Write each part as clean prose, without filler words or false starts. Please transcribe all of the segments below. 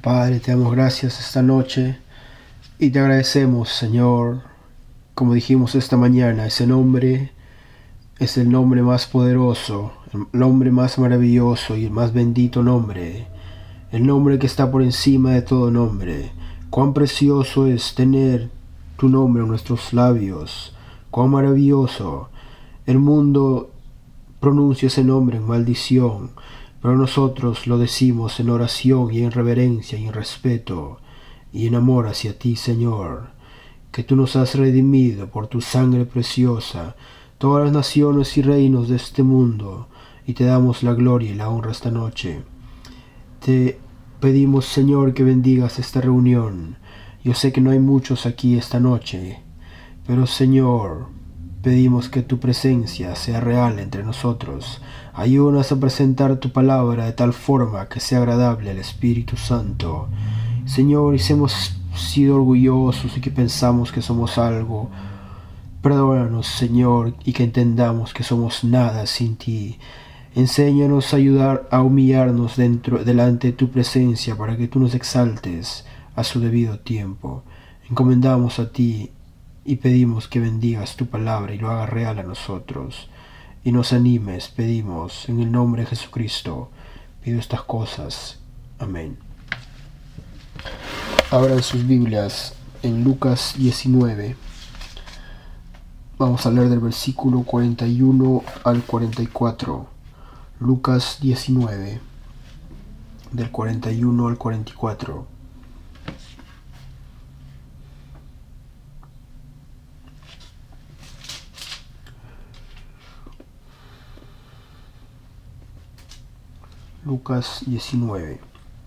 Padre, te damos gracias esta noche y te agradecemos, Señor. Como dijimos esta mañana, ese nombre es el nombre más poderoso, el nombre más maravilloso y el más bendito nombre, el nombre que está por encima de todo nombre. Cuán precioso es tener tu nombre en nuestros labios, cuán maravilloso. El mundo pronuncia ese nombre en maldición, pero nosotros lo decimos en oración y en reverencia y en respeto y en amor hacia ti, Señor, que tú nos has redimido por tu sangre preciosa, todas las naciones y reinos de este mundo, y te damos la gloria y la honra esta noche. Te pedimos, Señor, que bendigas esta reunión. Yo sé que no hay muchos aquí esta noche, pero, Señor, pedimos que tu presencia sea real entre nosotros. Ayúdanos a presentar tu palabra de tal forma que sea agradable al Espíritu Santo. Señor, y si hemos sido orgullosos y que pensamos que somos algo, perdónanos, Señor, y que entendamos que somos nada sin ti. Enséñanos a ayudar a humillarnos delante de tu presencia para que tú nos exaltes a su debido tiempo. Encomendamos a ti y pedimos que bendigas tu palabra y lo hagas real a nosotros. Y nos animes, pedimos, en el nombre de Jesucristo. Pido estas cosas. Amén. Abran sus Biblias en Lucas 19. Vamos a leer del versículo 41 al 44. Lucas 19, del 41 al 44. Lucas 19.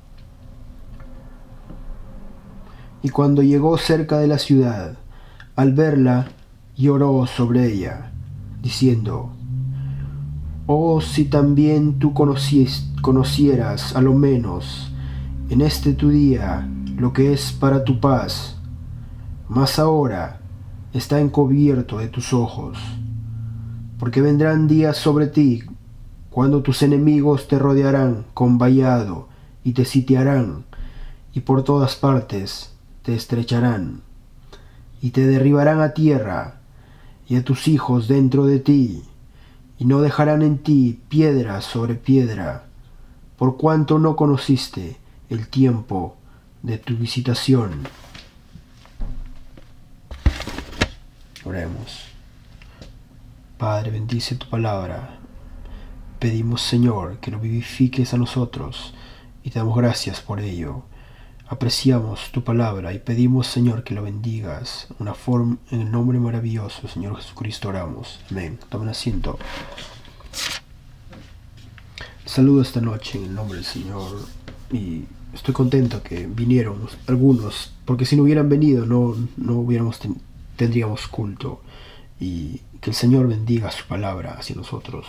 Y cuando llegó cerca de la ciudad, al verla, lloró sobre ella, diciendo: Oh, si también tú conocieras a lo menos en este tu día lo que es para tu paz, mas ahora está encubierto de tus ojos, porque vendrán días sobre ti cuando tus enemigos te rodearán con vallado y te sitiarán, y por todas partes te estrecharán, y te derribarán a tierra, y a tus hijos dentro de ti, y no dejarán en ti piedra sobre piedra, por cuanto no conociste el tiempo de tu visitación. Oremos. Padre, bendice tu palabra. Pedimos, Señor, que lo vivifiques a nosotros y te damos gracias por ello. Apreciamos tu palabra y pedimos, Señor, que lo bendigas en el nombre maravilloso, Señor Jesucristo, oramos. Amén. Tomen asiento. Saludo esta noche en el nombre del Señor y estoy contento que vinieron algunos, porque si no hubieran venido no tendríamos culto, y que el Señor bendiga su palabra hacia nosotros.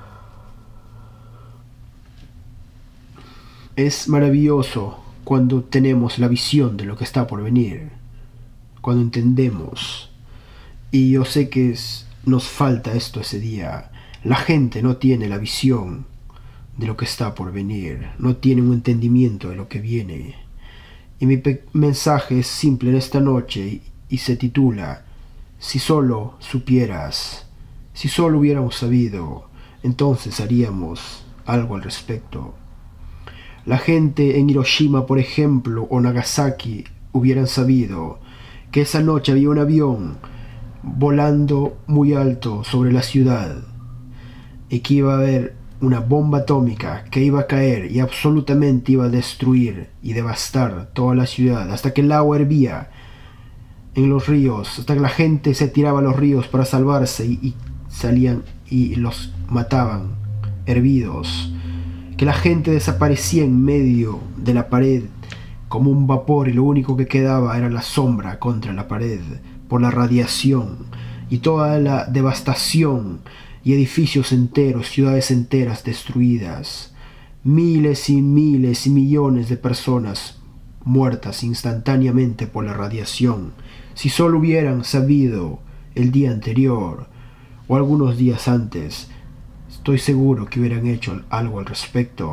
Es maravilloso cuando tenemos la visión de lo que está por venir, cuando entendemos. Y yo sé que nos falta esto ese día. La gente no tiene la visión de lo que está por venir, no tiene un entendimiento de lo que viene. Y mi mensaje es simple en esta noche y se titula: Si solo supieras, si solo hubiéramos sabido, entonces haríamos algo al respecto. La gente en Hiroshima, por ejemplo, o Nagasaki hubieran sabido que esa noche había un avión volando muy alto sobre la ciudad y que iba a haber una bomba atómica que iba a caer y absolutamente iba a destruir y devastar toda la ciudad, hasta que el agua hervía en los ríos, hasta que la gente se tiraba a los ríos para salvarse y salían y los mataban hervidos, que la gente desaparecía en medio de la pared como un vapor y lo único que quedaba era la sombra contra la pared por la radiación y toda la devastación, y edificios enteros, ciudades enteras destruidas, miles y miles y millones de personas muertas instantáneamente por la radiación. Si solo hubieran sabido el día anterior o algunos días antes, estoy seguro que hubieran hecho algo al respecto.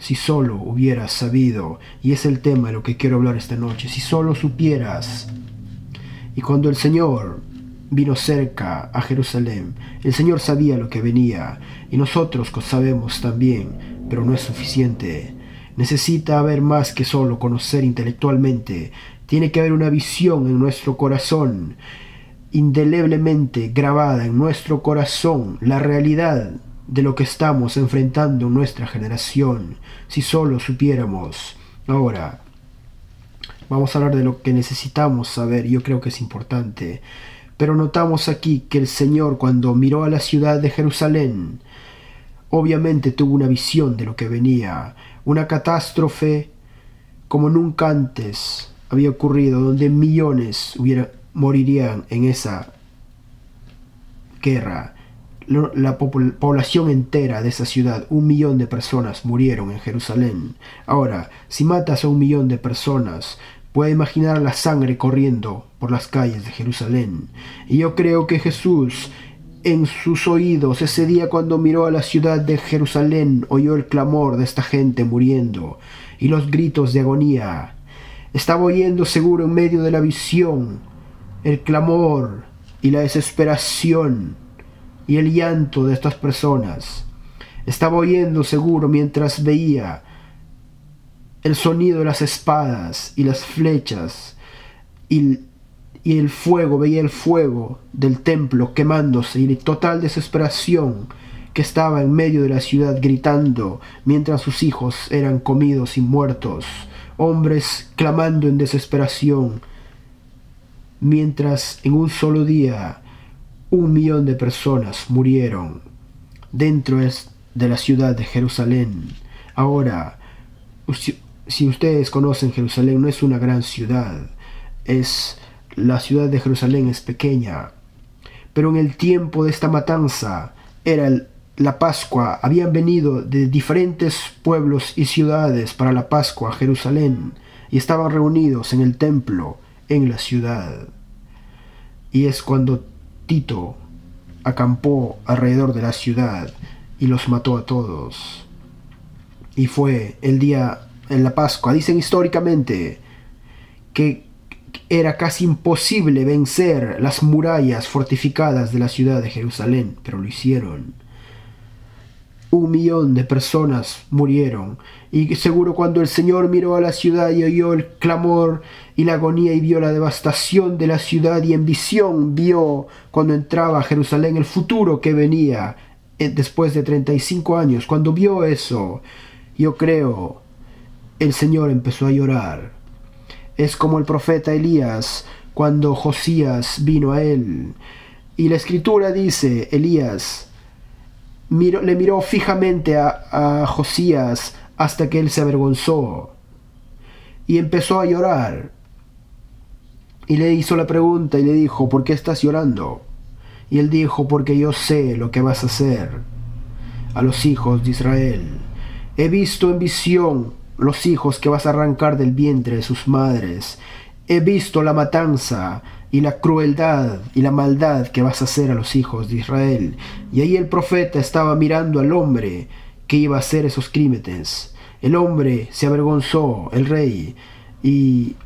si solo hubieras sabido. Y es el tema de lo que quiero hablar esta noche. Si solo supieras. Y cuando el Señor vino cerca a Jerusalén, el Señor sabía lo que venía, y nosotros sabemos también, pero no es suficiente. Necesita haber más que solo conocer intelectualmente. Tiene que haber una visión en nuestro corazón, indeleblemente grabada en nuestro corazón, la realidad de lo que estamos enfrentando en nuestra generación. Si solo supiéramos. Ahora, vamos a hablar de lo que necesitamos saber, y yo creo que es importante. Pero notamos aquí que el Señor, cuando miró a la ciudad de Jerusalén, obviamente tuvo una visión de lo que venía. Una catástrofe como nunca antes había ocurrido, donde millones morirían en esa guerra. La población entera de esa ciudad, 1 millón de personas murieron en Jerusalén. Ahora, si matas a 1 millón de personas, puede imaginar la sangre corriendo por las calles de Jerusalén. Y yo creo que Jesús, en sus oídos, ese día cuando miró a la ciudad de Jerusalén, oyó el clamor de esta gente muriendo y los gritos de agonía. Estaba oyendo seguro en medio de la visión el clamor y la desesperación y el llanto de estas personas. Estaba oyendo seguro mientras veía el sonido de las espadas y las flechas y el fuego, veía el fuego del templo quemándose y la total desesperación que estaba en medio de la ciudad gritando mientras sus hijos eran comidos y muertos, hombres clamando en desesperación, mientras en un solo día 1 millón de personas murieron dentro de la ciudad de Jerusalén. Ahora, si ustedes conocen Jerusalén, no es una gran ciudad, la ciudad de Jerusalén es pequeña, pero en el tiempo de esta matanza era la Pascua. Habían venido de diferentes pueblos y ciudades para la Pascua a Jerusalén y estaban reunidos en el templo en la ciudad. Y es cuando Tito acampó alrededor de la ciudad y los mató a todos. Y fue el día en la Pascua. Dicen históricamente que era casi imposible vencer las murallas fortificadas de la ciudad de Jerusalén, pero lo hicieron. 1 millón de personas murieron, y seguro cuando el Señor miró a la ciudad y oyó el clamor y la agonía y vio la devastación de la ciudad, y en visión vio cuando entraba a Jerusalén el futuro que venía después de 35 años, cuando vio eso, yo creo, el Señor empezó a llorar. Es como el profeta Elías cuando Josías vino a él, y la escritura dice, Elías le miró fijamente a Josías hasta que él se avergonzó y empezó a llorar, y le hizo la pregunta y le dijo, ¿por qué estás llorando? Y él dijo, porque yo sé lo que vas a hacer a los hijos de Israel. He visto en visión los hijos que vas a arrancar del vientre de sus madres. He visto la matanza y la crueldad y la maldad que vas a hacer a los hijos de Israel. Y ahí el profeta estaba mirando al hombre que iba a hacer esos crímenes. El hombre se avergonzó, el rey, y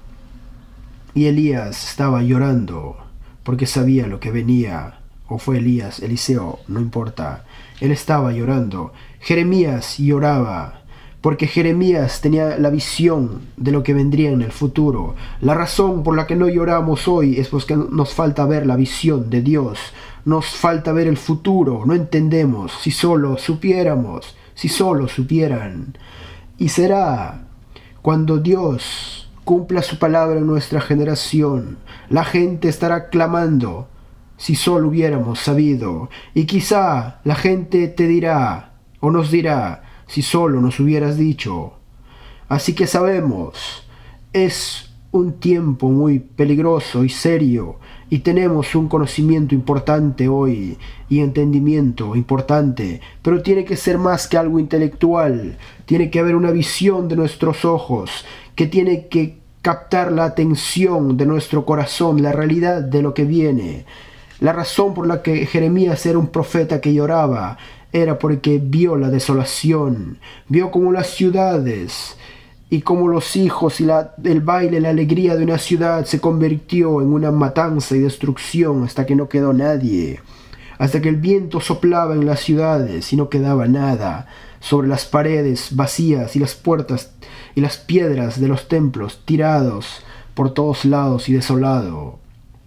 Elías estaba llorando porque sabía lo que venía. O fue Elías, Eliseo, no importa. Él estaba llorando. Jeremías lloraba porque Jeremías tenía la visión de lo que vendría en el futuro. La razón por la que no lloramos hoy es porque nos falta ver la visión de Dios. Nos falta ver el futuro. No entendemos. Si solo supiéramos, si solo supieran. Y será cuando Dios cumpla su palabra en nuestra generación. La gente estará clamando, si solo hubiéramos sabido. Y quizá la gente te dirá, o nos dirá, si solo nos hubieras dicho. Así que sabemos, es un tiempo muy peligroso y serio, y tenemos un conocimiento importante hoy, y entendimiento importante, pero tiene que ser más que algo intelectual. Tiene que haber una visión de nuestros ojos, que tiene que captar la atención de nuestro corazón, la realidad de lo que viene. La razón por la que Jeremías era un profeta que lloraba era porque vio la desolación, vio como las ciudades y como los hijos y el baile, la alegría de una ciudad se convirtió en una matanza y destrucción hasta que no quedó nadie, hasta que el viento soplaba en las ciudades y no quedaba nada sobre las paredes vacías y las puertas y las piedras de los templos tirados por todos lados y desolado.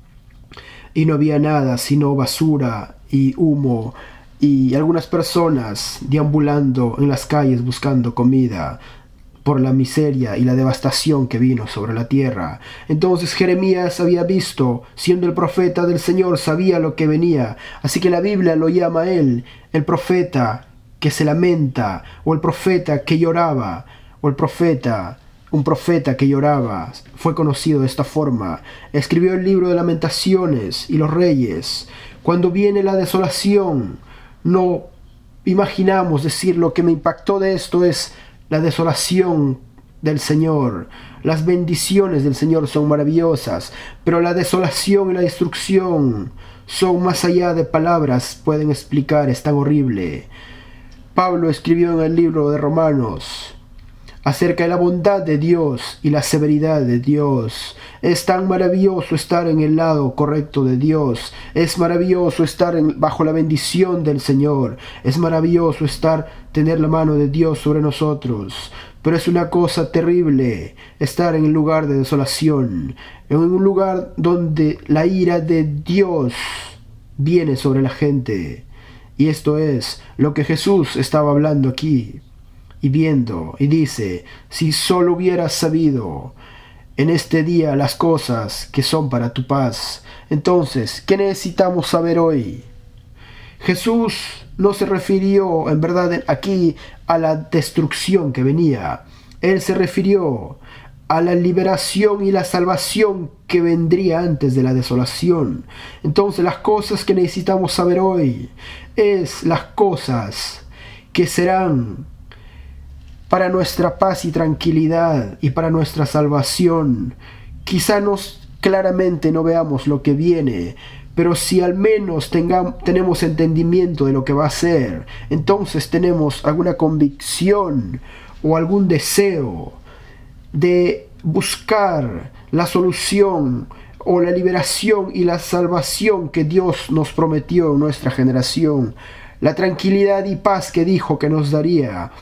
Y no había nada sino basura y humo y algunas personas deambulando en las calles buscando comida por la miseria y la devastación que vino sobre la tierra. Entonces Jeremías había visto, siendo el profeta del Señor, sabía lo que venía. Así que la Biblia lo llama a él el profeta que se lamenta, o el profeta que lloraba, o un profeta que lloraba. Fue conocido de esta forma. Escribió el libro de Lamentaciones y los Reyes. Cuando viene la desolación, no imaginamos decir lo que me impactó de esto es la desolación del Señor. Las bendiciones del Señor son maravillosas, pero la desolación y la destrucción son más allá de palabras pueden explicar, es tan horrible. Pablo escribió en el libro de Romanos acerca de la bondad de Dios y la severidad de Dios. Es tan maravilloso estar en el lado correcto de Dios. Es maravilloso estar bajo la bendición del Señor. Es maravilloso tener la mano de Dios sobre nosotros. Pero es una cosa terrible estar en el lugar de desolación, en un lugar donde la ira de Dios viene sobre la gente. Y esto es lo que Jesús estaba hablando aquí y viendo, y dice: si solo hubieras sabido en este día las cosas que son para tu paz. Entonces, ¿qué necesitamos saber hoy? Jesús no se refirió en verdad aquí a la destrucción que venía. Él se refirió a la liberación y la salvación que vendría antes de la desolación. Entonces, las cosas que necesitamos saber hoy es las cosas que serán para nuestra paz y tranquilidad y para nuestra salvación. Quizá claramente no veamos lo que viene, pero si al menos tenemos entendimiento de lo que va a ser, entonces tenemos alguna convicción o algún deseo de buscar la solución o la liberación y la salvación que Dios nos prometió en nuestra generación, la tranquilidad y paz que dijo que nos daría.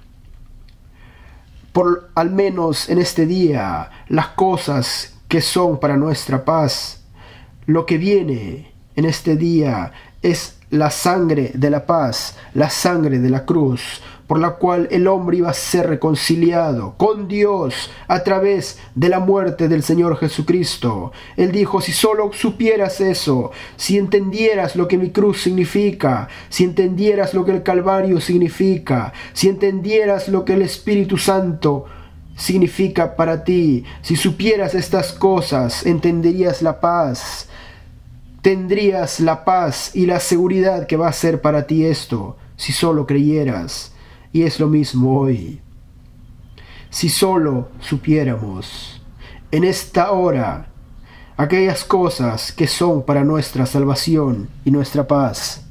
Por al menos en este día, las cosas que son para nuestra paz. Lo que viene en este día es la sangre de la paz, la sangre de la cruz, por la cual el hombre iba a ser reconciliado con Dios a través de la muerte del Señor Jesucristo. Él dijo: si solo supieras eso, si entendieras lo que mi cruz significa, si entendieras lo que el Calvario significa, si entendieras lo que el Espíritu Santo significa para ti, si supieras estas cosas, entenderías la paz. Tendrías la paz y la seguridad que va a ser para ti esto, si solo creyeras. Y es lo mismo hoy. Si solo supiéramos en esta hora aquellas cosas que son para nuestra salvación y nuestra paz.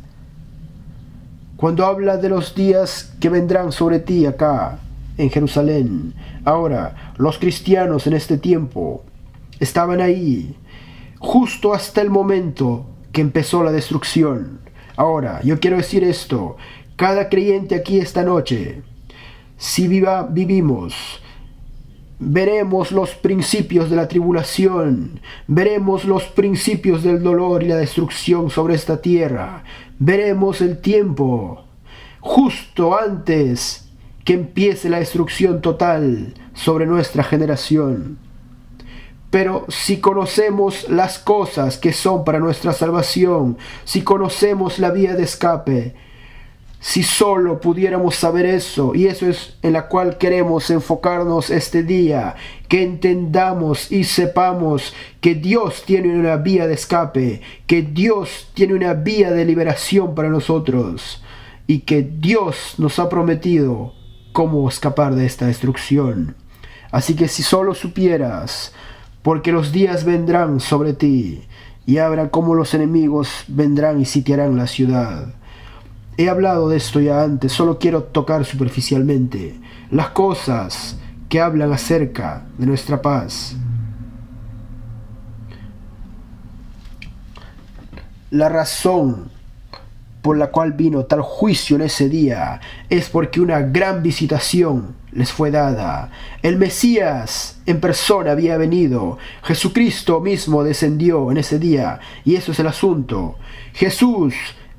Cuando habla de los días que vendrán sobre ti acá en Jerusalén, ahora los cristianos en este tiempo estaban ahí justo hasta el momento que empezó la destrucción. Ahora, yo quiero decir esto: cada creyente aquí esta noche, si vivimos, veremos los principios de la tribulación, veremos los principios del dolor y la destrucción sobre esta tierra, veremos el tiempo justo antes que empiece la destrucción total sobre nuestra generación. Pero si conocemos las cosas que son para nuestra salvación, si conocemos la vía de escape, si solo pudiéramos saber eso, y eso es en la cual queremos enfocarnos este día, que entendamos y sepamos que Dios tiene una vía de escape, que Dios tiene una vía de liberación para nosotros, y que Dios nos ha prometido cómo escapar de esta destrucción. Así que si solo supieras, porque los días vendrán sobre ti, y habrá como los enemigos vendrán y sitiarán la ciudad. He hablado de esto ya antes, solo quiero tocar superficialmente las cosas que hablan acerca de nuestra paz. La razón por la cual vino tal juicio en ese día es porque una gran visitación les fue dada. El Mesías en persona había venido. Jesucristo mismo descendió en ese día. Y eso es el asunto. Jesús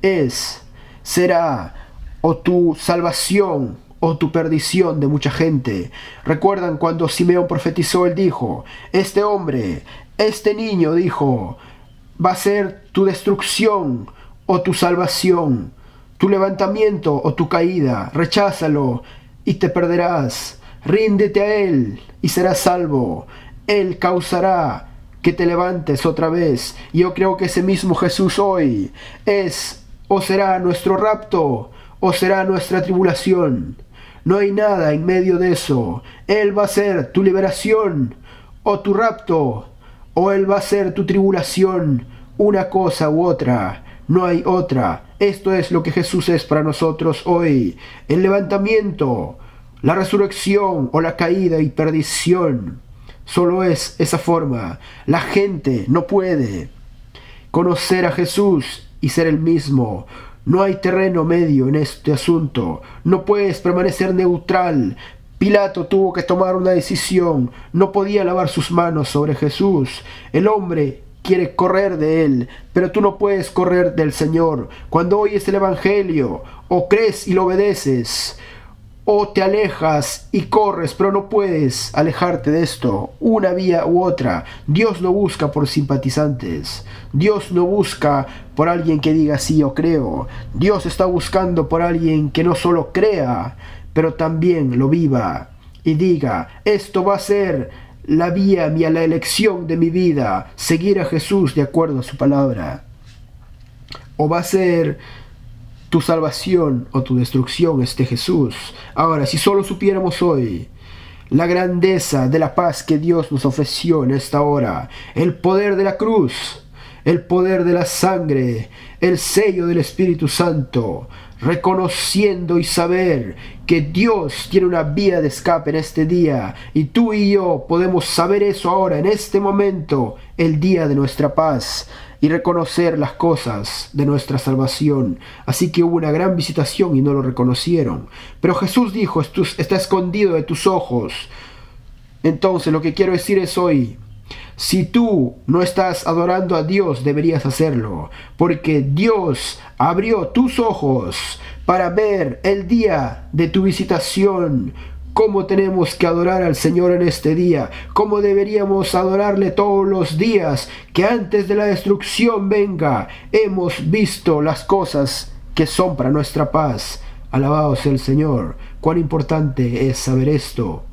será o tu salvación o tu perdición de mucha gente. ¿Recuerdan cuando Simeón profetizó? Él dijo, este hombre, este niño, dijo, va a ser tu destrucción o tu salvación, tu levantamiento o tu caída. Recházalo y te perderás. Ríndete a Él y serás salvo. Él causará que te levantes otra vez. Y yo creo que ese mismo Jesús hoy o será nuestro rapto o será nuestra tribulación. No hay nada en medio de eso. Él va a ser tu liberación o tu rapto, o Él va a ser tu tribulación, una cosa u otra. No hay otra. Esto es lo que Jesús es para nosotros hoy. El levantamiento, la resurrección o la caída y perdición. Solo es esa forma. La gente no puede conocer a Jesús y ser el mismo. No hay terreno medio en este asunto. No puedes permanecer neutral. Pilato tuvo que tomar una decisión. No podía lavar sus manos sobre Jesús. El hombre quiere correr de Él, pero tú no puedes correr del Señor. Cuando oyes el Evangelio, o crees y lo obedeces, o te alejas y corres, pero no puedes alejarte de esto, una vía u otra. Dios no busca por simpatizantes. Dios no busca por alguien que diga sí, yo creo. Dios está buscando por alguien que no solo crea, pero también lo viva y diga, esto va a ser la vía, la elección de mi vida, seguir a Jesús de acuerdo a su palabra. O va a ser tu salvación o tu destrucción este Jesús. Ahora, si solo supiéramos hoy la grandeza de la paz que Dios nos ofreció en esta hora, el poder de la cruz, el poder de la sangre, el sello del Espíritu Santo, reconociendo y saber que Dios tiene una vía de escape en este día, y tú y yo podemos saber eso ahora, en este momento, el día de nuestra paz, y reconocer las cosas de nuestra salvación. Así que hubo una gran visitación y no lo reconocieron. Pero Jesús dijo, esto está escondido de tus ojos. Entonces lo que quiero decir es hoy, si tú no estás adorando a Dios, deberías hacerlo, porque Dios abrió tus ojos para ver el día de tu visitación, cómo tenemos que adorar al Señor en este día, cómo deberíamos adorarle todos los días, que antes de la destrucción venga, hemos visto las cosas que son para nuestra paz. Alabado sea el Señor. Cuán importante es saber esto.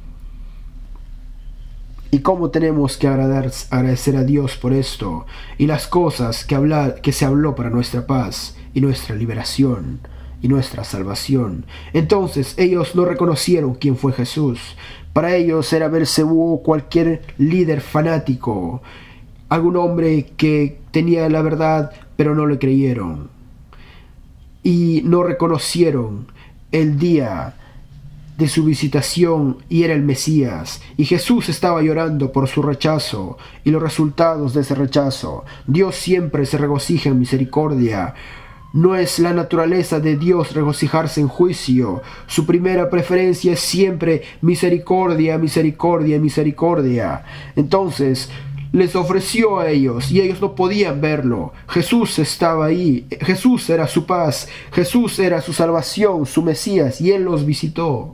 Y cómo tenemos que agradecer a Dios por esto y las cosas que se habló para nuestra paz y nuestra liberación y nuestra salvación. Entonces ellos no reconocieron quién fue Jesús. Para ellos era Beelzebú, cualquier líder fanático, algún hombre que tenía la verdad, pero no le creyeron y no reconocieron el día de su visitación, y era el Mesías, y Jesús estaba llorando por su rechazo y los resultados de ese rechazo. Dios siempre se regocija en misericordia. No es la naturaleza de Dios regocijarse en juicio. Su primera preferencia es siempre misericordia, misericordia, misericordia. Entonces les ofreció a ellos y ellos no podían verlo. Jesús estaba ahí. Jesús era su paz. Jesús era su salvación, su Mesías, y Él los visitó.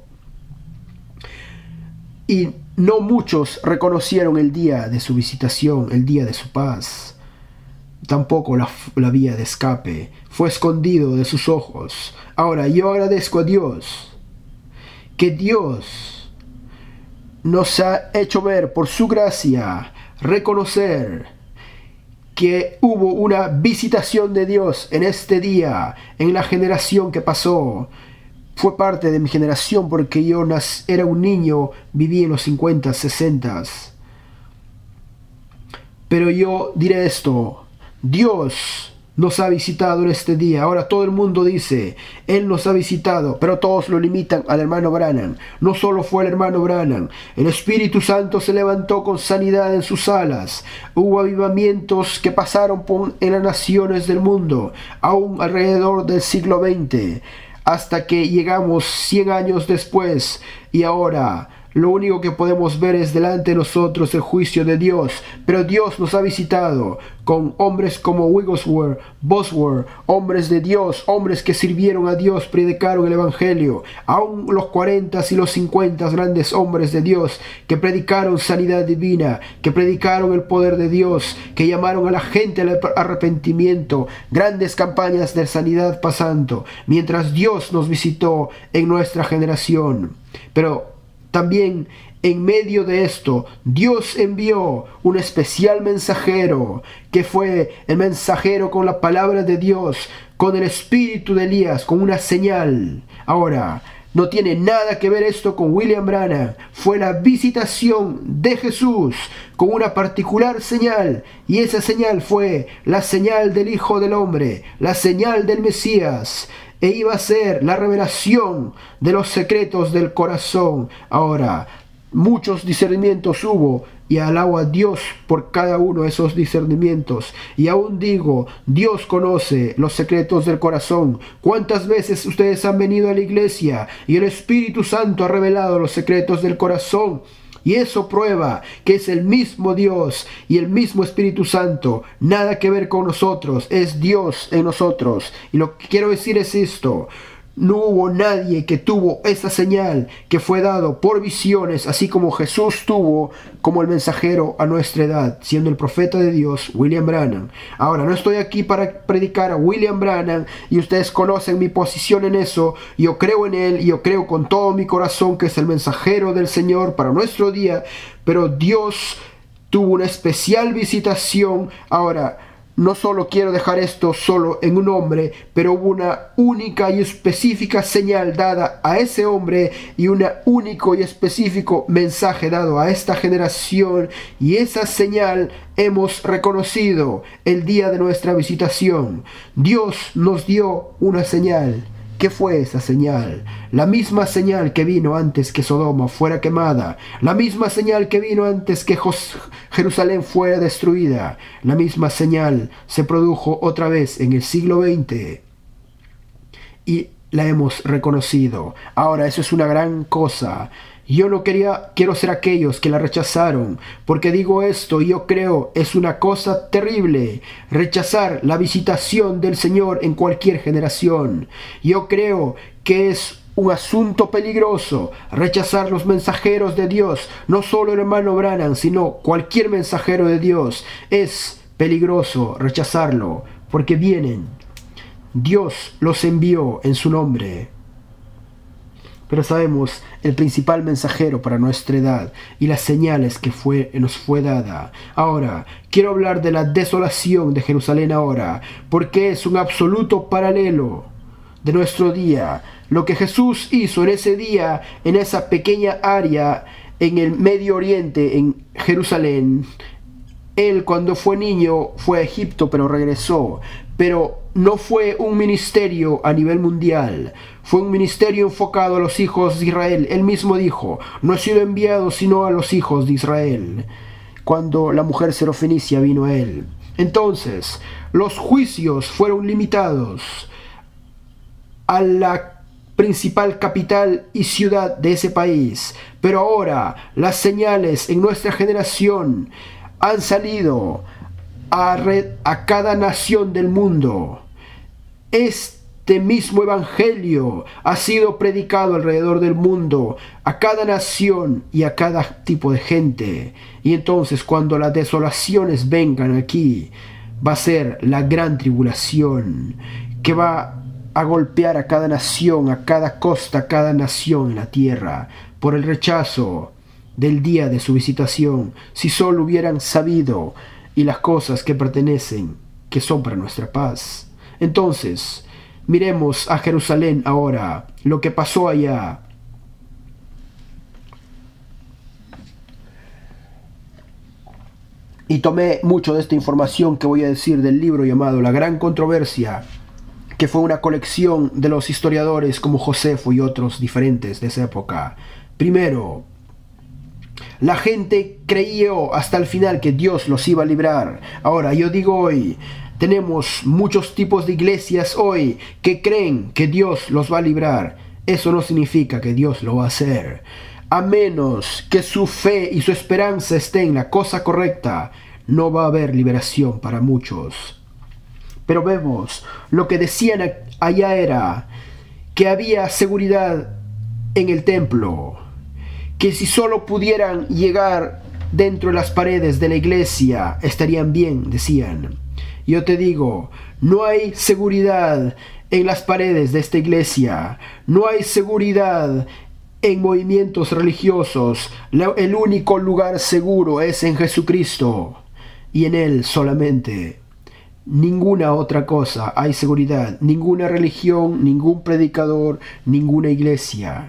Y no muchos reconocieron el día de su visitación, el día de su paz. Tampoco la vía de escape. Fue escondido de sus ojos. Ahora, yo agradezco a Dios que Dios nos ha hecho ver por su gracia, reconocer que hubo una visitación de Dios en este día, en la generación que pasó. Fue parte de mi generación porque yo era un niño, viví en los 50, 60. Pero yo diré esto, Dios nos ha visitado en este día. Ahora todo el mundo dice, Él nos ha visitado, pero todos lo limitan al hermano Branham. No solo fue el hermano Branham, el Espíritu Santo se levantó con sanidad en sus alas. Hubo avivamientos que pasaron en las naciones del mundo, aún alrededor del siglo XX, hasta que llegamos 100 años después, y ahora lo único que podemos ver es delante de nosotros el juicio de Dios. Pero Dios nos ha visitado con hombres como Wigglesworth, Bosworth, hombres de Dios, hombres que sirvieron a Dios, predicaron el Evangelio. Aún los 40 y los 50 grandes hombres de Dios que predicaron sanidad divina, que predicaron el poder de Dios, que llamaron a la gente al arrepentimiento. Grandes campañas de sanidad pasando, mientras Dios nos visitó en nuestra generación. Pero también en medio de esto, Dios envió un especial mensajero, que fue el mensajero con la palabra de Dios, con el espíritu de Elías, con una señal. Ahora, no tiene nada que ver esto con William Branham. Fue la visitación de Jesús con una particular señal, y esa señal fue la señal del Hijo del Hombre, la señal del Mesías. E iba a ser la revelación de los secretos del corazón. Ahora, muchos discernimientos hubo, y alabo a Dios por cada uno de esos discernimientos. Y aún digo, Dios conoce los secretos del corazón. ¿Cuántas veces ustedes han venido a la iglesia y el Espíritu Santo ha revelado los secretos del corazón? Y eso prueba que es el mismo Dios y el mismo Espíritu Santo. Nada que ver con nosotros, es Dios en nosotros. Y lo que quiero decir es esto: no hubo nadie que tuvo esa señal que fue dado por visiones, así como Jesús tuvo como el mensajero a nuestra edad, siendo el profeta de Dios, William Branham. Ahora, no estoy aquí para predicar a William Branham, y ustedes conocen mi posición en eso. Yo creo en él, y yo creo con todo mi corazón que es el mensajero del Señor para nuestro día, pero Dios tuvo una especial visitación. Ahora, no solo quiero dejar esto solo en un hombre, pero hubo una única y específica señal dada a ese hombre, y un único y específico mensaje dado a esta generación, y esa señal hemos reconocido el día de nuestra visitación. Dios nos dio una señal. ¿Qué fue esa señal? La misma señal que vino antes que Sodoma fuera quemada, la misma señal que vino antes que Jerusalén fuera destruida. La misma señal se produjo otra vez en el siglo XX, y la hemos reconocido. Ahora, eso es una gran cosa. Yo no quiero ser aquellos que la rechazaron, porque digo esto, y yo creo es una cosa terrible rechazar la visitación del Señor en cualquier generación. Yo creo que es un asunto peligroso rechazar los mensajeros de Dios, no solo el hermano Branham, sino cualquier mensajero de Dios. Es peligroso rechazarlo, porque vienen. Dios los envió en su nombre. Pero sabemos el principal mensajero para nuestra edad y las señales que nos fue dada. Ahora, quiero hablar de la desolación de Jerusalén ahora, porque es un absoluto paralelo de nuestro día. Lo que Jesús hizo en ese día, en esa pequeña área en el Medio Oriente, en Jerusalén. Él, cuando fue niño, fue a Egipto, pero regresó. Pero no fue un ministerio a nivel mundial. Fue un ministerio enfocado a los hijos de Israel. Él mismo dijo: no he sido enviado sino a los hijos de Israel. Cuando la mujer serofenicia vino a él. Entonces, los juicios fueron limitados a la principal capital y ciudad de ese país. Pero ahora, las señales en nuestra generación han salido a cada nación del mundo. Este mismo evangelio ha sido predicado alrededor del mundo, a cada nación y a cada tipo de gente. Y entonces, cuando las desolaciones vengan aquí, va a ser la gran tribulación que va a golpear a cada nación, a cada costa, a cada nación en la tierra, por el rechazo del día de su visitación. Si solo hubieran sabido y las cosas que pertenecen, que son para nuestra paz. Entonces, miremos a Jerusalén ahora, lo que pasó allá. y tomé mucho de esta información que voy a decir del libro llamado La Gran Controversia, que fue una colección de los historiadores como Josefo y otros diferentes de esa época. Primero, la gente creyó hasta el final que Dios los iba a librar. Ahora, yo digo hoy, tenemos muchos tipos de iglesias hoy que creen que Dios los va a librar. Eso no significa que Dios lo va a hacer. A menos que su fe y su esperanza estén en la cosa correcta, no va a haber liberación para muchos. Pero vemos, lo que decían allá era que había seguridad en el templo, que si solo pudieran llegar dentro de las paredes de la iglesia, estarían bien, decían. Yo te digo, no hay seguridad en las paredes de esta iglesia, no hay seguridad en movimientos religiosos. El único lugar seguro es en Jesucristo y en Él solamente. Ninguna otra cosa hay seguridad, ninguna religión, ningún predicador, ninguna iglesia.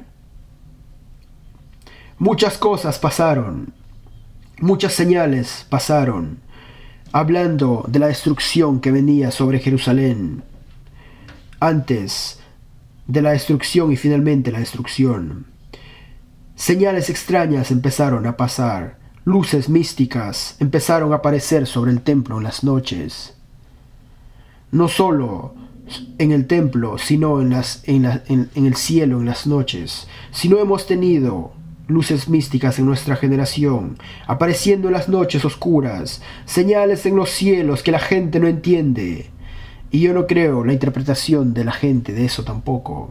Muchas cosas pasaron, muchas señales pasaron, hablando de la destrucción que venía sobre Jerusalén, antes de la destrucción y finalmente la destrucción. Señales extrañas empezaron a pasar, luces místicas empezaron a aparecer sobre el templo en las noches. No solo en el templo, sino en el cielo en las noches. Si no hemos tenido luces místicas en nuestra generación, apareciendo en las noches oscuras, señales en los cielos que la gente no entiende. Y yo no creo la interpretación de la gente de eso tampoco.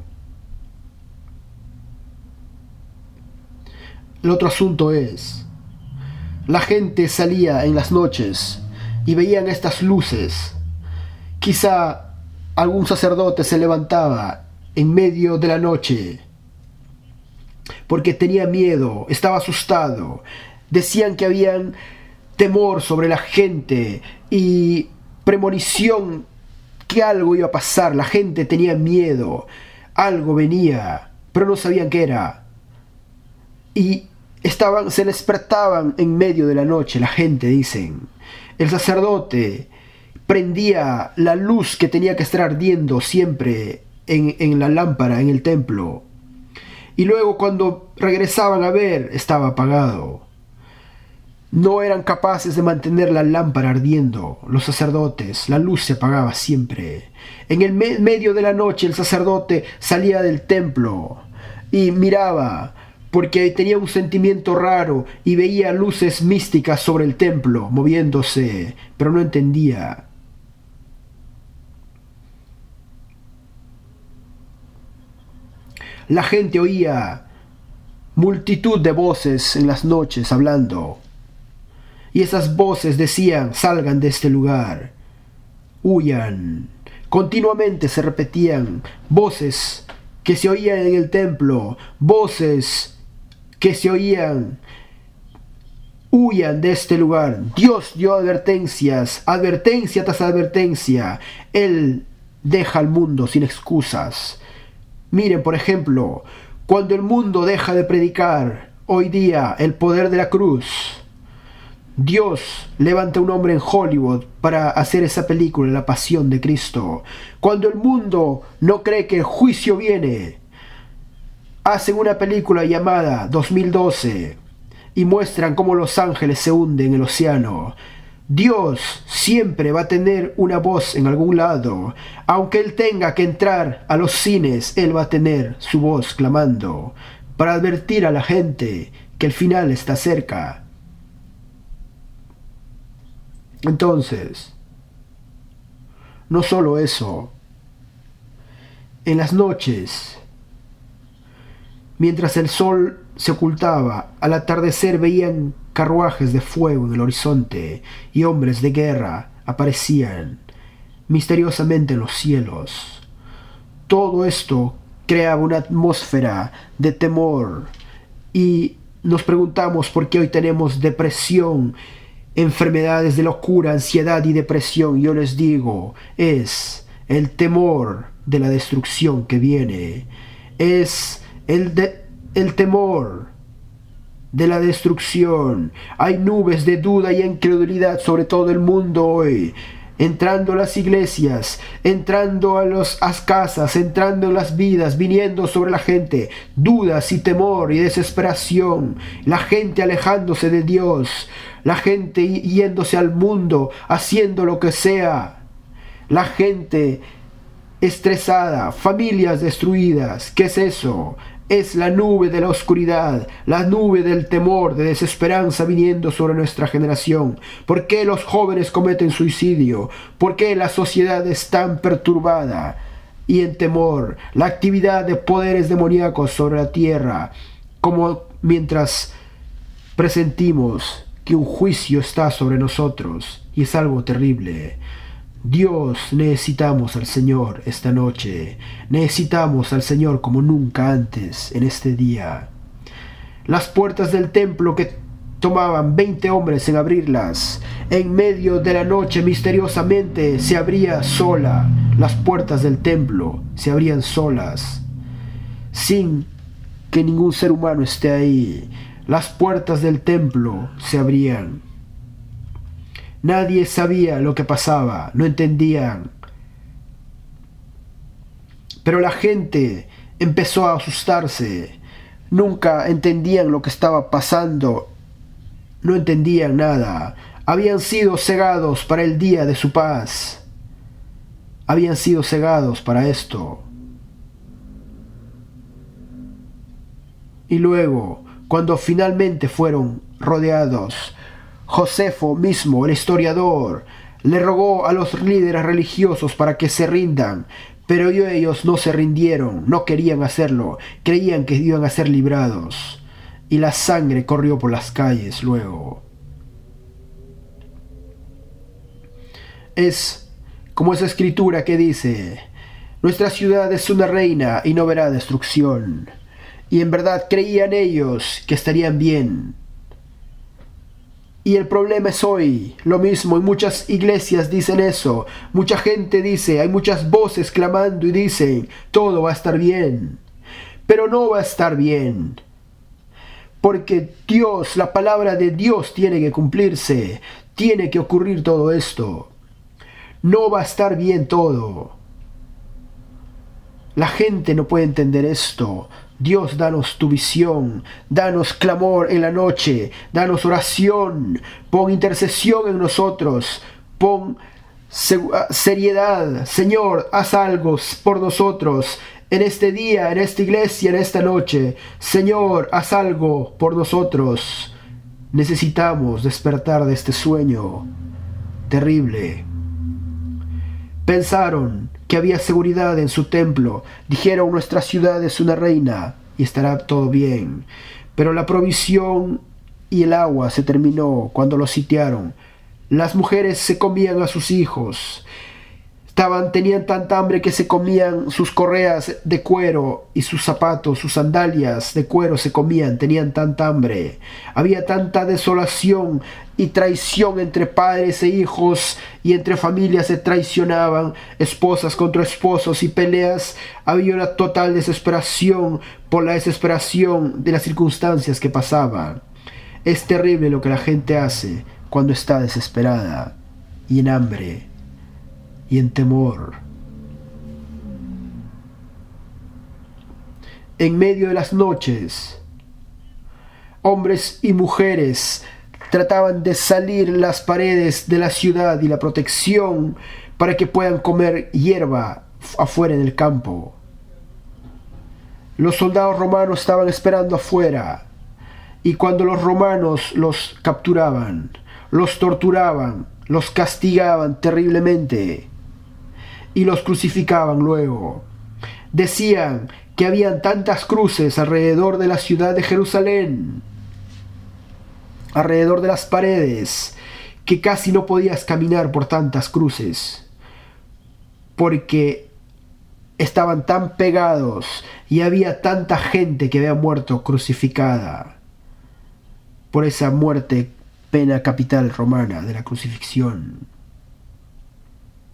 El otro asunto es, la gente salía en las noches y veían estas luces. Quizá algún sacerdote se levantaba en medio de la noche porque tenía miedo, estaba asustado. Decían que habían temor sobre la gente y premonición que algo iba a pasar. La gente tenía miedo, algo venía, pero no sabían qué era. Y se despertaban en medio de la noche, la gente, dicen. El sacerdote prendía la luz que tenía que estar ardiendo siempre en la lámpara en el templo. Y luego cuando regresaban a ver, estaba apagado. No eran capaces de mantener la lámpara ardiendo. Los sacerdotes, la luz se apagaba siempre. En el medio de la noche el sacerdote salía del templo y miraba, porque tenía un sentimiento raro y veía luces místicas sobre el templo moviéndose, pero no entendía. La gente oía multitud de voces en las noches hablando. Y esas voces decían, salgan de este lugar, huyan. Continuamente se repetían voces que se oían en el templo, voces que se oían, huyan de este lugar. Dios dio advertencias, advertencia tras advertencia. Él deja al mundo sin excusas. Miren, por ejemplo, cuando el mundo deja de predicar hoy día el poder de la cruz, Dios levanta un hombre en Hollywood para hacer esa película, La Pasión de Cristo. Cuando el mundo no cree que el juicio viene, hacen una película llamada 2012 y muestran cómo los ángeles se hunden en el océano. Dios siempre va a tener una voz en algún lado. Aunque Él tenga que entrar a los cines, Él va a tener su voz clamando para advertir a la gente que el final está cerca. Entonces, no solo eso, en las noches, mientras el sol se ocultaba, al atardecer veían carruajes de fuego en el horizonte y hombres de guerra aparecían misteriosamente en los cielos. Todo esto creaba una atmósfera de temor y nos preguntamos por qué hoy tenemos depresión, enfermedades de locura, ansiedad y depresión. Yo les digo, es el temor de la destrucción que viene, es el temor de la destrucción. Hay nubes de duda y incredulidad sobre todo el mundo hoy, entrando a las iglesias, entrando a las casas, entrando en las vidas, viniendo sobre la gente, dudas y temor y desesperación, la gente alejándose de Dios, la gente yéndose al mundo, haciendo lo que sea, la gente estresada, familias destruidas. ¿Qué es eso? Es la nube de la oscuridad, la nube del temor, de desesperanza viniendo sobre nuestra generación. ¿Por qué los jóvenes cometen suicidio? ¿Por qué la sociedad es tan perturbada y en temor? La actividad de poderes demoníacos sobre la tierra, como mientras presentimos que un juicio está sobre nosotros, y es algo terrible. Dios, necesitamos al Señor esta noche. Necesitamos al Señor como nunca antes en este día. Las puertas del templo que tomaban 20 hombres en abrirlas, en medio de la noche misteriosamente se abría sola. Las puertas del templo se abrían solas, sin que ningún ser humano esté ahí. Las puertas del templo se abrían. Nadie sabía lo que pasaba, no entendían. Pero la gente empezó a asustarse. Nunca entendían lo que estaba pasando. No entendían nada. Habían sido cegados para el día de su paz. Habían sido cegados para esto. Y luego, cuando finalmente fueron rodeados, Josefo mismo, el historiador, le rogó a los líderes religiosos para que se rindan, pero ellos no se rindieron, no querían hacerlo, creían que iban a ser librados, y la sangre corrió por las calles luego. Es como esa escritura que dice: nuestra ciudad es una reina y no verá destrucción. Y en verdad creían ellos que estarían bien. Y el problema es hoy lo mismo, y muchas iglesias dicen eso, mucha gente dice, hay muchas voces clamando y dicen, todo va a estar bien, pero no va a estar bien, porque Dios, la palabra de Dios tiene que cumplirse, tiene que ocurrir todo esto, no va a estar bien todo. La gente no puede entender esto. Dios, danos tu visión, danos clamor en la noche, danos oración, pon intercesión en nosotros, pon seriedad. Señor, haz algo por nosotros en este día, en esta iglesia, en esta noche. Señor, haz algo por nosotros. Necesitamos despertar de este sueño terrible. Pensaron que había seguridad en su templo. Dijeron, nuestra ciudad es una reina y estará todo bien. Pero la provisión y el agua se terminó cuando los sitiaron. Las mujeres se comían a sus hijos. Tenían tanta hambre que se comían sus correas de cuero y sus zapatos, sus sandalias de cuero se comían, tenían tanta hambre. Había tanta desolación y traición entre padres e hijos, y entre familias se traicionaban, esposas contra esposos y peleas. Había una total desesperación por la desesperación de las circunstancias que pasaban. Es terrible lo que la gente hace cuando está desesperada y en hambre y en temor. En medio de las noches, hombres y mujeres trataban de salir las paredes de la ciudad y la protección para que puedan comer hierba afuera en el campo. Los soldados romanos estaban esperando afuera, y cuando los romanos los capturaban, los torturaban, los castigaban terriblemente y los crucificaban luego. Decían que habían tantas cruces alrededor de la ciudad de Jerusalén, alrededor de las paredes, que casi no podías caminar por tantas cruces, porque estaban tan pegados y había tanta gente que había muerto crucificada por esa muerte, pena capital romana de la crucifixión,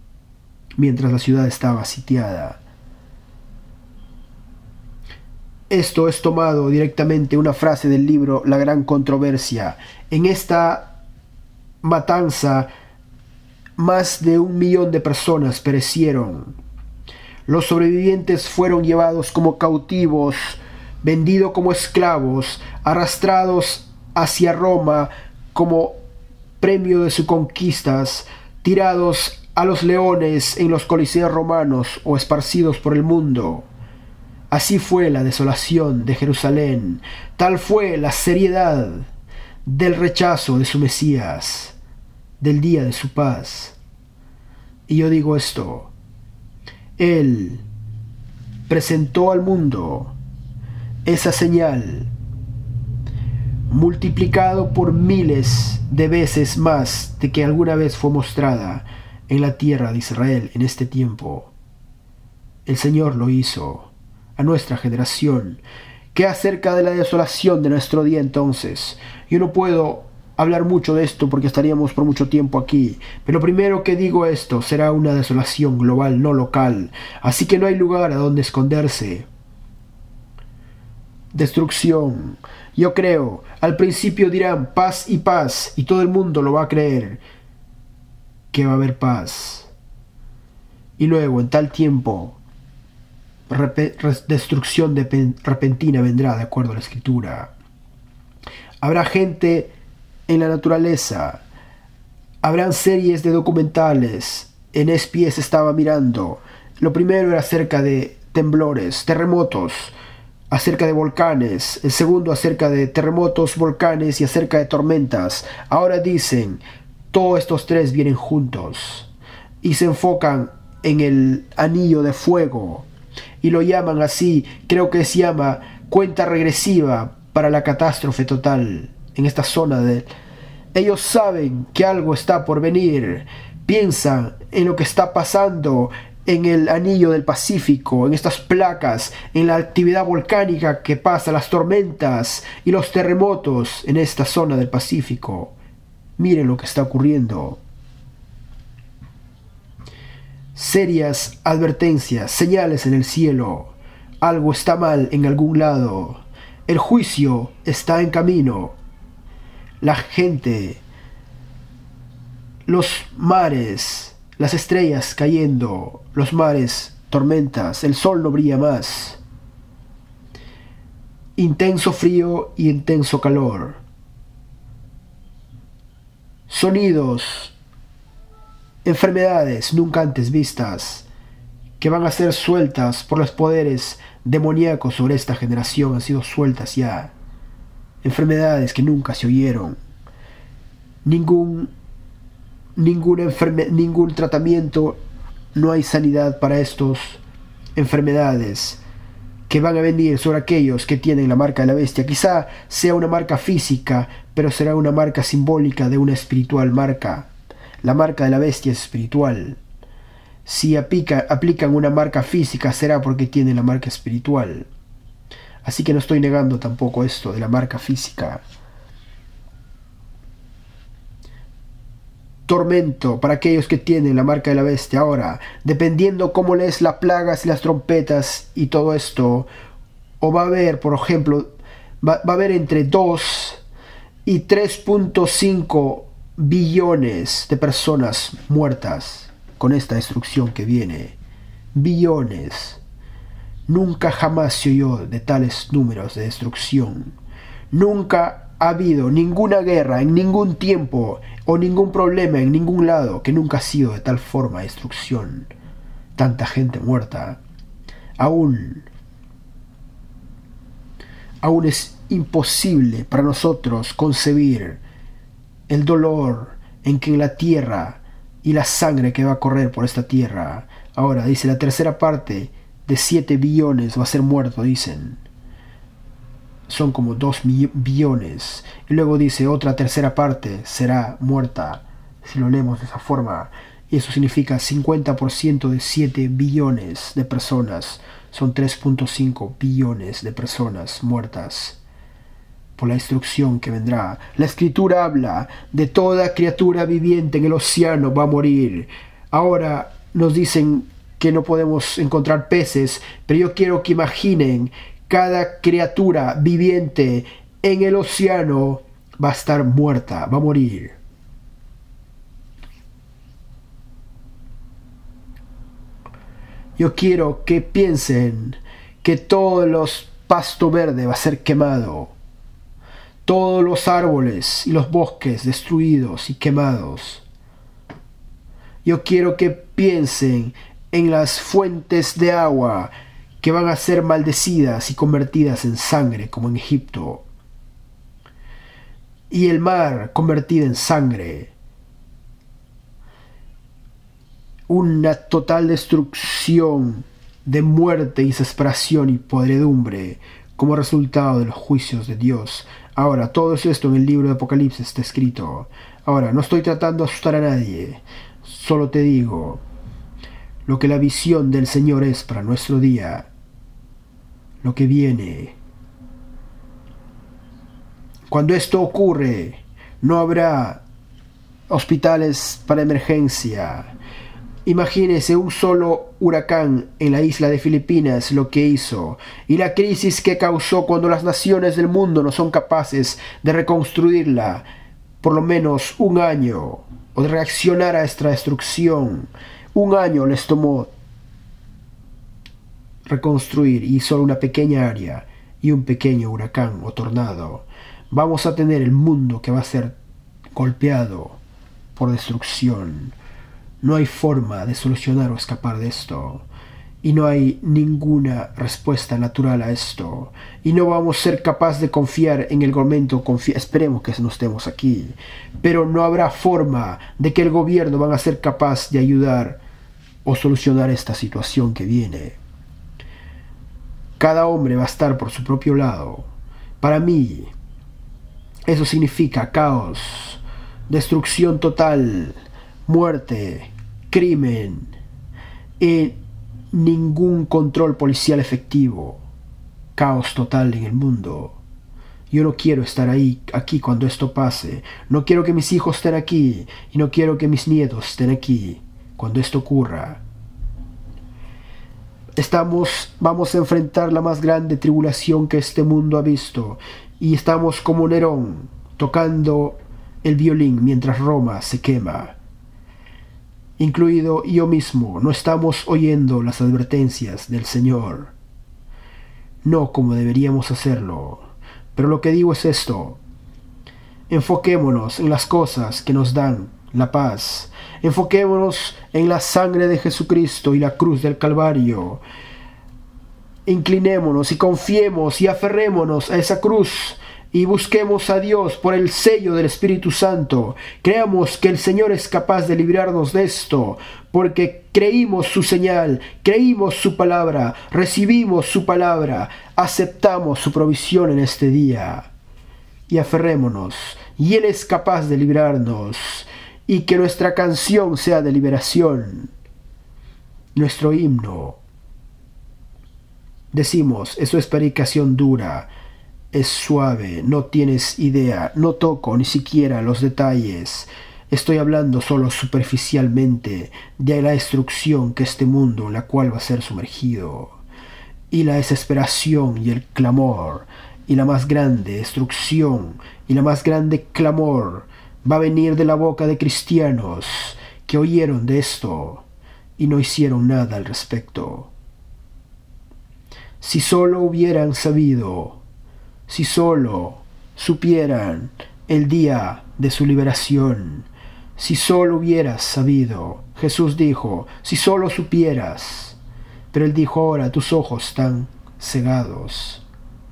mientras la ciudad estaba sitiada. Esto es tomado directamente una frase del libro La Gran Controversia. En esta matanza, más de 1 millón de personas perecieron. Los sobrevivientes fueron llevados como cautivos, vendidos como esclavos, arrastrados hacia Roma como premio de sus conquistas, tirados a los leones en los coliseos romanos o esparcidos por el mundo. Así fue la desolación de Jerusalén, tal fue la seriedad del rechazo de su Mesías, del día de su paz. Y yo digo esto, Él presentó al mundo esa señal, multiplicado por miles de veces más de que alguna vez fue mostrada en la tierra de Israel en este tiempo. El Señor lo hizo a nuestra generación. ¿Qué acerca de la desolación de nuestro día entonces? Yo no puedo hablar mucho de esto porque estaríamos por mucho tiempo aquí, pero lo primero que digo esto será una desolación global, no local, así que no hay lugar a donde esconderse. Destrucción. Yo creo, al principio dirán paz, y todo el mundo lo va a creer que va a haber paz. Y luego, en tal tiempo, destrucción repentina vendrá, de acuerdo a la Escritura. Habrá gente en la naturaleza, habrán series de documentales. En SBS estaba mirando. Lo primero era acerca de temblores, terremotos, acerca de volcanes. El segundo acerca de terremotos, volcanes y acerca de tormentas. Ahora dicen, todos estos tres vienen juntos y se enfocan en el anillo de fuego y lo llaman así. Creo que se llama cuenta regresiva para la catástrofe total en esta zona de... Ellos saben que algo está por venir, piensan en lo que está pasando en el anillo del Pacífico, en estas placas, en la actividad volcánica que pasa, las tormentas y los terremotos en esta zona del Pacífico. Miren lo que está ocurriendo. Serias advertencias, señales en el cielo. Algo está mal en algún lado. El juicio está en camino. La gente, los mares, las estrellas cayendo, los mares, tormentas, el sol no brilla más. Intenso frío y intenso calor. Sonidos, enfermedades nunca antes vistas, que van a ser sueltas por los poderes demoníacos sobre esta generación, han sido sueltas ya. Enfermedades que nunca se oyeron. Ningún tratamiento, no hay sanidad para estas enfermedades que van a venir sobre aquellos que tienen la marca de la bestia. Quizá sea una marca física, pero será una marca simbólica de una espiritual marca. La marca de la bestia es espiritual. Si aplican una marca física, será porque tienen la marca espiritual. Así que no estoy negando tampoco esto de la marca física. Tormento para aquellos que tienen la marca de la bestia. Ahora, dependiendo cómo lees las plagas y las trompetas y todo esto, o va a haber, por ejemplo, va a haber entre 2 y 3.5 billones de personas muertas con esta destrucción que viene. Billones. Nunca jamás se oyó de tales números de destrucción. Nunca ha habido ninguna guerra en ningún tiempo o ningún problema en ningún lado que nunca ha sido de tal forma de destrucción. Tanta gente muerta. Aún es imposible para nosotros concebir el dolor en que la tierra y la sangre que va a correr por esta tierra. Ahora dice la tercera parte de 7 billones va a ser muerto, dicen. Son como 2 billones. Y luego dice otra tercera parte será muerta, si lo leemos de esa forma. Y eso significa 50% de 7 billones de personas. Son 3.5 billones de personas muertas por la destrucción que vendrá. La Escritura habla de toda criatura viviente en el océano va a morir. Ahora nos dicen que no podemos encontrar peces, pero yo quiero que imaginen cada criatura viviente en el océano va a estar muerta, va a morir. Yo quiero que piensen que todos los pasto verde va a ser quemado, todos los árboles y los bosques destruidos y quemados. Yo quiero que piensen en las fuentes de agua que van a ser maldecidas y convertidas en sangre como en Egipto, y el mar convertido en sangre. Una total destrucción de muerte, desesperación y podredumbre como resultado de los juicios de Dios. Ahora, todo esto en el libro de Apocalipsis está escrito. Ahora, no estoy tratando de asustar a nadie, solo te digo lo que la visión del Señor es para nuestro día, lo que viene. Cuando esto ocurre, no habrá hospitales para emergencia. Imagínese un solo huracán en la isla de Filipinas, lo que hizo, y la crisis que causó cuando las naciones del mundo no son capaces de reconstruirla por lo menos un año, o de reaccionar a esta destrucción. Un año les tomó reconstruir, y solo una pequeña área y un pequeño huracán o tornado. Vamos a tener el mundo que va a ser golpeado por destrucción. No hay forma de solucionar o escapar de esto. Y no hay ninguna respuesta natural a esto. Y no vamos a ser capaces de confiar en el gobierno. Esperemos que no estemos aquí. Pero no habrá forma de que el gobierno van a ser capaz de ayudar o solucionar esta situación que viene. Cada hombre va a estar por su propio lado. Para mí, eso significa caos, destrucción total, muerte, crimen y ningún control policial efectivo. Caos total en el mundo. Yo no quiero estar aquí cuando esto pase. No quiero que mis hijos estén aquí y no quiero que mis nietos estén aquí cuando esto ocurra. Vamos a enfrentar la más grande tribulación que este mundo ha visto, y estamos como Nerón tocando el violín mientras Roma se quema. Incluido yo mismo, no estamos oyendo las advertencias del Señor. No como deberíamos hacerlo. Pero lo que digo es esto: enfoquémonos en las cosas que nos dan la paz. Enfoquémonos en la sangre de Jesucristo y la cruz del Calvario. Inclinémonos y confiemos y aferrémonos a esa cruz. Y busquemos a Dios por el sello del Espíritu Santo. Creamos que el Señor es capaz de librarnos de esto, porque creímos su señal, creímos su palabra, recibimos su palabra, aceptamos su provisión en este día. Y aferrémonos, y Él es capaz de librarnos, y que nuestra canción sea de liberación, nuestro himno. Decimos, eso es predicación dura. Es suave, no tienes idea, no toco ni siquiera los detalles. Estoy hablando solo superficialmente de la destrucción que este mundo en la cual va a ser sumergido, y la desesperación y el clamor, y la más grande destrucción y la más grande clamor va a venir de la boca de cristianos que oyeron de esto y no hicieron nada al respecto. Si solo hubieran sabido, si solo supieran el día de su liberación, si solo hubieras sabido. Jesús dijo, si solo supieras. Pero Él dijo, ahora tus ojos están cegados.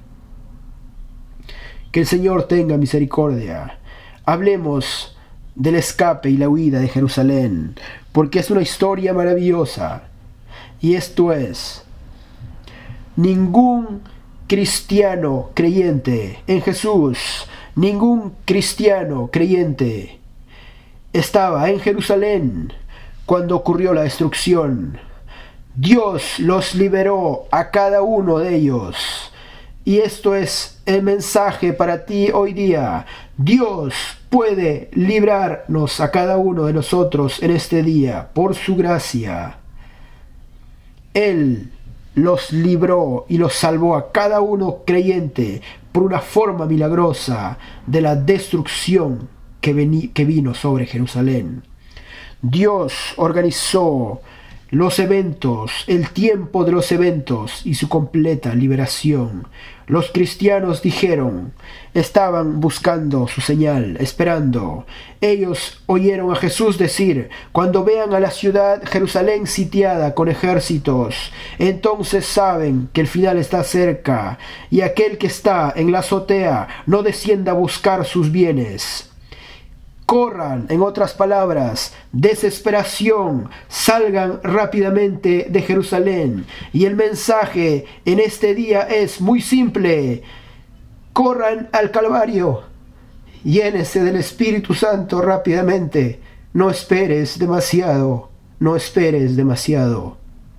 Que el Señor tenga misericordia. Hablemos del escape y la huida de Jerusalén, porque es una historia maravillosa. Y esto es, ningún cristiano creyente en Jesús, ningún cristiano creyente estaba en Jerusalén cuando ocurrió la destrucción. Dios los liberó a cada uno de ellos. Y esto es el mensaje para ti hoy día. Dios puede librarnos a cada uno de nosotros en este día por su gracia. Él los libró y los salvó a cada uno creyente por una forma milagrosa de la destrucción que vino sobre Jerusalén. Dios organizó los eventos, el tiempo de los eventos y su completa liberación. Los cristianos estaban buscando su señal, esperando. Ellos oyeron a Jesús decir: cuando vean a la ciudad Jerusalén sitiada con ejércitos, entonces saben que el final está cerca, y aquel que está en la azotea no descienda a buscar sus bienes. Corran, en otras palabras, desesperación, salgan rápidamente de Jerusalén. Y el mensaje en este día es muy simple: corran al Calvario, llénese del Espíritu Santo rápidamente. No esperes demasiado, no esperes demasiado.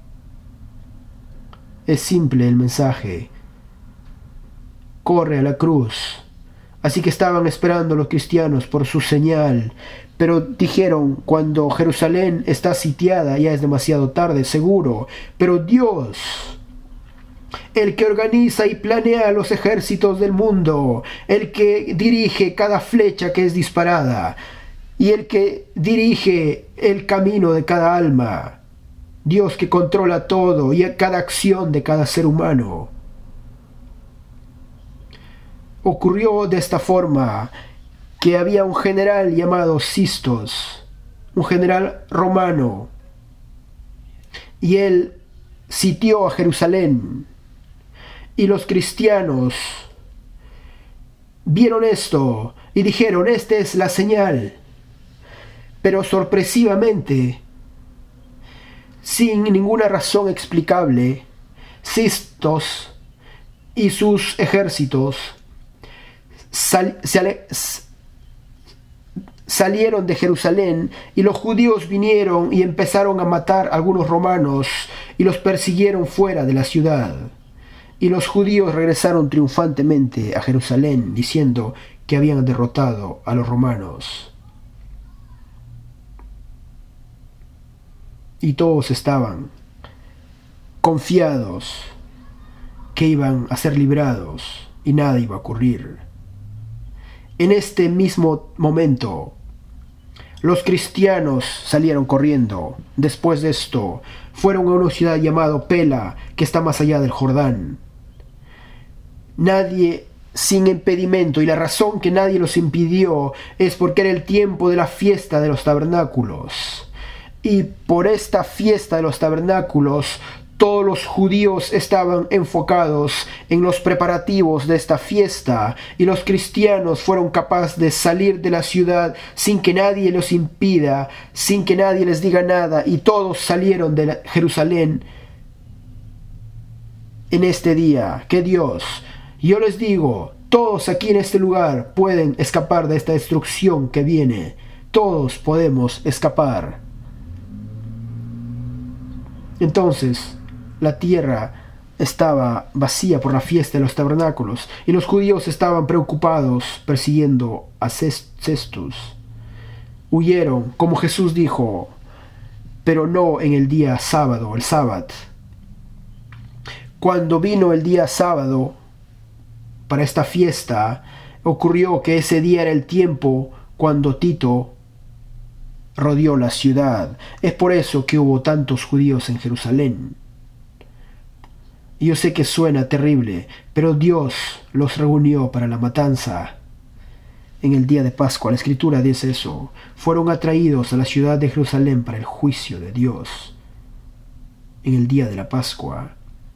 Es simple el mensaje: corre a la cruz. Así que estaban esperando los cristianos por su señal, pero dijeron: cuando Jerusalén está sitiada ya es demasiado tarde, seguro. Pero Dios, el que organiza y planea los ejércitos del mundo, el que dirige cada flecha que es disparada y el que dirige el camino de cada alma, Dios que controla todo y cada acción de cada ser humano. Ocurrió de esta forma que había un general llamado Cistos, un general romano, y él sitió a Jerusalén. Y los cristianos vieron esto y dijeron: esta es la señal. Pero sorpresivamente, sin ninguna razón explicable, Cistos y sus ejércitos salieron de Jerusalén, y los judíos vinieron y empezaron a matar a algunos romanos y los persiguieron fuera de la ciudad. Y los judíos regresaron triunfantemente a Jerusalén diciendo que habían derrotado a los romanos. Y todos estaban confiados que iban a ser librados y nada iba a ocurrir. En este mismo momento, los cristianos salieron corriendo. Después de esto, fueron a una ciudad llamada Pela, que está más allá del Jordán. Nadie sin impedimento, y la razón que nadie los impidió es porque era el tiempo de la fiesta de los tabernáculos. Y por esta fiesta de los tabernáculos, todos los judíos estaban enfocados en los preparativos de esta fiesta, y los cristianos fueron capaces de salir de la ciudad sin que nadie los impida, sin que nadie les diga nada, y todos salieron de Jerusalén en este día. ¡Qué Dios! Yo les digo, todos aquí en este lugar pueden escapar de esta destrucción que viene. Todos podemos escapar. Entonces, la tierra estaba vacía por la fiesta de los tabernáculos, y los judíos estaban preocupados persiguiendo a Cistos. Huyeron, como Jesús dijo, pero no en el día sábado, el sábado. Cuando vino el día sábado para esta fiesta, ocurrió que ese día era el tiempo cuando Tito rodeó la ciudad. Es por eso que hubo tantos judíos en Jerusalén. Y yo sé que suena terrible, pero Dios los reunió para la matanza en el día de Pascua. La Escritura dice eso. Fueron atraídos a la ciudad de Jerusalén para el juicio de Dios en el día de la Pascua.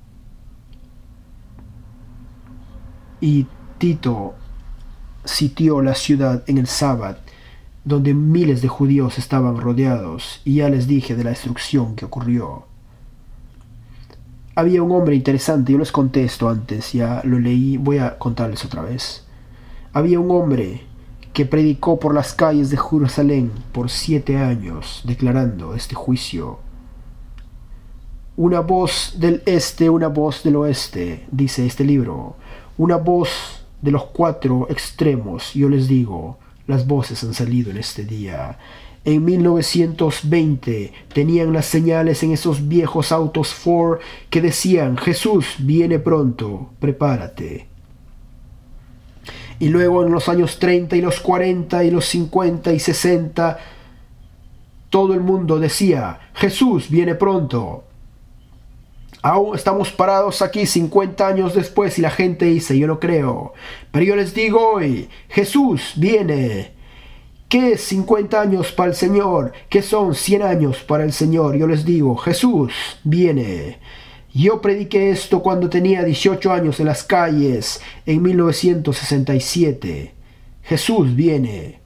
Y Tito sitió la ciudad en el sábado, donde miles de judíos estaban rodeados, y ya les dije de la destrucción que ocurrió. Había un hombre interesante, yo les conté esto antes, ya lo leí, voy a contarles otra vez. Había un hombre que predicó por las calles de Jerusalén por 7 años, declarando este juicio. Una voz del este, una voz del oeste, dice este libro. Una voz de los 4 extremos. Yo les digo, las voces han salido en este día. en 1920 tenían las señales en esos viejos autos Ford que decían: Jesús viene pronto, prepárate. Y luego en los años 30 y los 40 y los 50 y 60, todo el mundo decía: Jesús viene pronto. Aún estamos parados aquí 50 años después y la gente dice: yo no creo. Pero yo les digo hoy: Jesús viene. ¿Qué es 50 años para el Señor? ¿Qué son 100 años para el Señor? Yo les digo: Jesús viene. Yo prediqué esto cuando tenía 18 años en las calles en 1967. Jesús viene.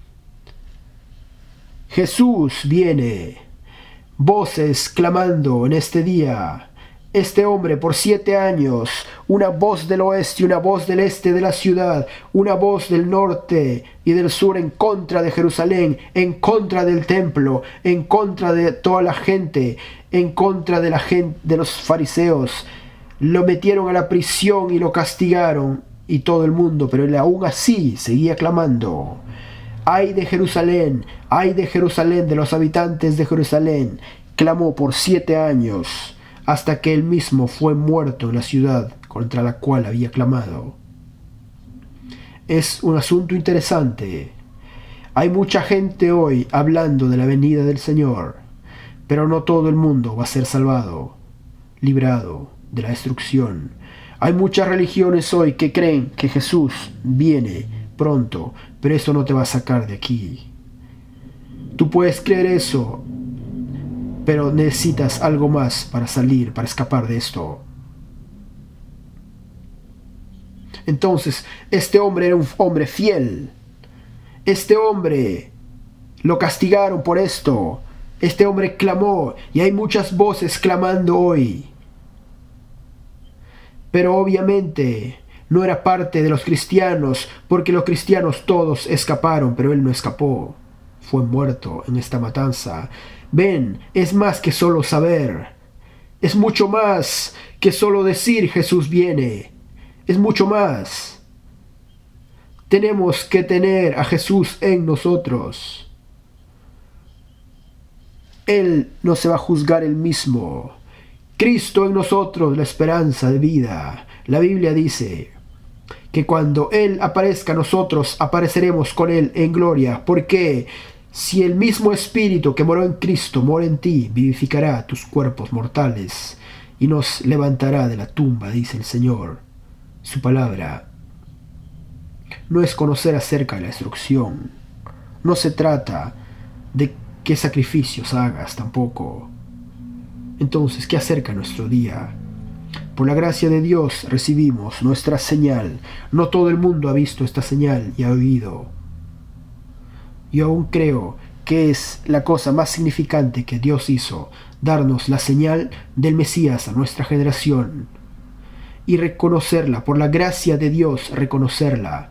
Jesús viene. Voces clamando en este día. Este hombre por 7 años, una voz del oeste, una voz del este de la ciudad, una voz del norte y del sur en contra de Jerusalén, en contra del templo, en contra de toda la gente, en contra de la gente, de los fariseos. Lo metieron a la prisión y lo castigaron y todo el mundo, pero él aún así seguía clamando: ¡ay de Jerusalén! ¡Ay de Jerusalén, de los habitantes de Jerusalén! Clamó por 7 años, hasta que él mismo fue muerto en la ciudad contra la cual había clamado. Es un asunto interesante. Hay mucha gente hoy hablando de la venida del Señor, pero no todo el mundo va a ser salvado, librado de la destrucción. Hay muchas religiones hoy que creen que Jesús viene pronto, pero eso no te va a sacar de aquí. Tú puedes creer eso, pero necesitas algo más para salir, para escapar de esto. Entonces, este hombre era un hombre fiel. Este hombre lo castigaron por esto. Este hombre clamó, y hay muchas voces clamando hoy. Pero obviamente no era parte de los cristianos, porque los cristianos todos escaparon, pero él no escapó. Fue muerto en esta matanza. Ven, es más que solo saber. Es mucho más que solo decir Jesús viene. Es mucho más. Tenemos que tener a Jesús en nosotros. Él no se va a juzgar él mismo. Cristo en nosotros, la esperanza de vida. La Biblia dice que cuando Él aparezca, nosotros apareceremos con Él en gloria. ¿Por qué? Si el mismo Espíritu que moró en Cristo mora en ti, vivificará tus cuerpos mortales y nos levantará de la tumba, dice el Señor. Su palabra no es conocer acerca de la destrucción. No se trata de qué sacrificios hagas tampoco. Entonces, ¿qué acerca nuestro día? Por la gracia de Dios recibimos nuestra señal. No todo el mundo ha visto esta señal y ha oído. Yo aún creo que es la cosa más significante que Dios hizo, darnos la señal del Mesías a nuestra generación y reconocerla, por la gracia de Dios reconocerla,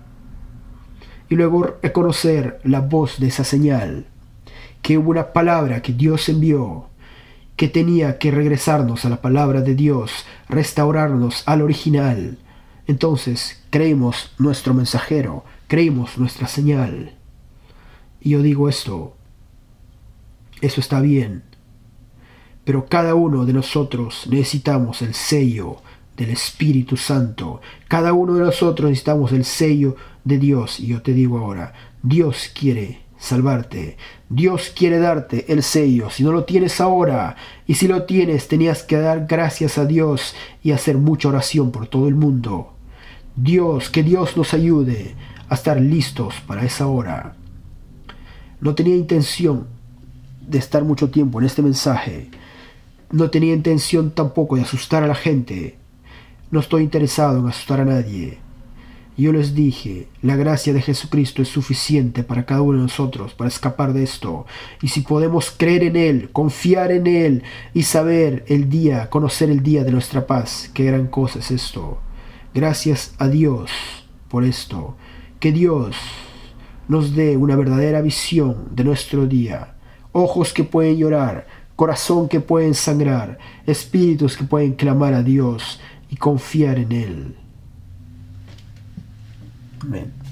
y luego reconocer la voz de esa señal, que hubo una palabra que Dios envió, que tenía que regresarnos a la palabra de Dios, restaurarnos al original. Entonces creímos nuestro mensajero, creímos nuestra señal. Y yo digo esto, eso está bien, pero cada uno de nosotros necesitamos el sello del Espíritu Santo. Cada uno de nosotros necesitamos el sello de Dios. Y yo te digo ahora, Dios quiere salvarte. Dios quiere darte el sello. Si no lo tienes ahora, y si lo tienes, tenías que dar gracias a Dios y hacer mucha oración por todo el mundo. Que Dios nos ayude a estar listos para esa hora. No tenía intención de estar mucho tiempo en este mensaje. No tenía intención tampoco de asustar a la gente. No estoy interesado en asustar a nadie. Yo les dije, la gracia de Jesucristo es suficiente para cada uno de nosotros para escapar de esto. Y si podemos creer en Él, confiar en Él y saber el día, conocer el día de nuestra paz, qué gran cosa es esto. Gracias a Dios por esto. Que Dios nos dé una verdadera visión de nuestro día. Ojos que pueden llorar, corazón que pueden sangrar, espíritus que pueden clamar a Dios y confiar en Él. Amén.